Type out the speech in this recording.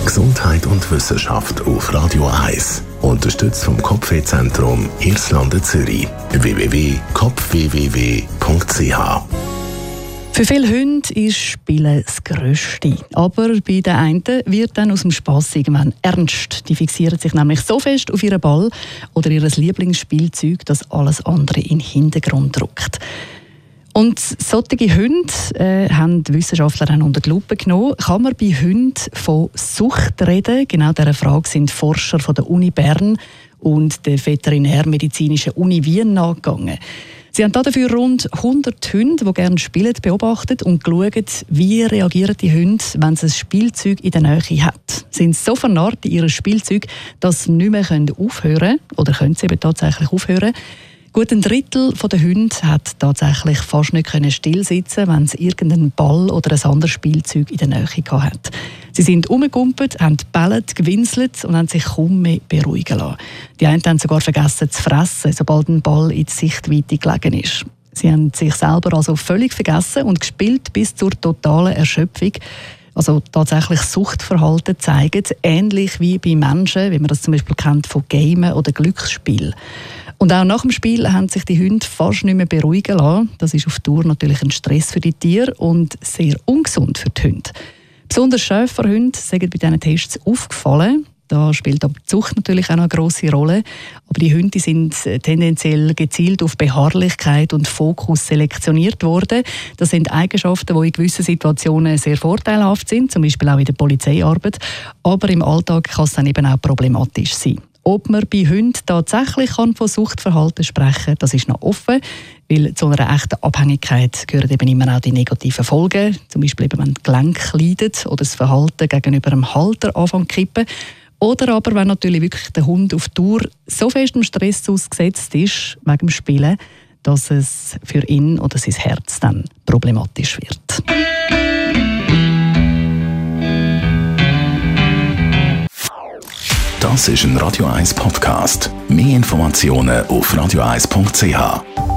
Gesundheit und Wissenschaft auf Radio 1. Unterstützt vom Kopfwehzentrum Irlande Zürich. www.kopfwww.ch. Für viele Hunde ist Spielen das Grösste. Aber bei den einen wird dann aus dem Spass irgendwann ernst. Die fixieren sich nämlich so fest auf ihren Ball oder ihr Lieblingsspielzeug, dass alles andere in den Hintergrund rückt. Und solche Hunde haben die Wissenschaftler dann unter die Lupe genommen. Kann man bei Hunden von Sucht reden? Genau dieser Frage sind Forscher von der Uni Bern und der Veterinärmedizinischen Uni Wien nachgegangen. Sie haben dafür rund 100 Hunde, die gerne spielen, beobachtet und geschaut, wie reagieren die Hunde, wenn sie ein Spielzeug in der Nähe haben. Sind sie so vernarrt in ihrem Spielzeug, dass sie nicht mehr aufhören können, oder können sie eben tatsächlich aufhören. Gut ein Drittel der Hunde hat tatsächlich fast nicht still sitzen, wenn sie irgendeinen Ball oder ein anderes Spielzeug in der Nähe hatten. Sie sind rumgegumpelt, haben gebellt, gewinselt und haben sich kaum mehr beruhigen lassen. Die einen haben sogar vergessen zu fressen, sobald ein Ball in die Sichtweite gelegen ist. Sie haben sich selber also völlig vergessen und gespielt bis zur totalen Erschöpfung. Also tatsächlich Suchtverhalten zeigen, ähnlich wie bei Menschen, wie man das zum Beispiel kennt von Gamen oder Glücksspiel. Und auch nach dem Spiel haben sich die Hunde fast nicht mehr beruhigen lassen. Das ist auf Dauer natürlich ein Stress für die Tiere und sehr ungesund für die Hunde. Besonders Schäferhunde sind bei diesen Tests aufgefallen. Da spielt aber die Zucht natürlich auch noch eine grosse Rolle. Aber die Hunde sind tendenziell gezielt auf Beharrlichkeit und Fokus selektioniert worden. Das sind Eigenschaften, die in gewissen Situationen sehr vorteilhaft sind, zum Beispiel auch in der Polizeiarbeit. Aber im Alltag kann es dann eben auch problematisch sein. Ob man bei Hunden tatsächlich von Suchtverhalten sprechen kann, das ist noch offen, weil zu einer echten Abhängigkeit gehören eben immer auch die negativen Folgen, zum Beispiel eben, wenn die Gelenke leiden oder das Verhalten gegenüber dem Halter anfängt zu kippen. Oder aber, wenn natürlich wirklich der Hund auf Dauer so fest dem Stress ausgesetzt ist, wegen dem Spielen, dass es für ihn oder sein Herz dann problematisch wird. Das ist ein Radio 1 Podcast. Mehr Informationen auf radio1.ch.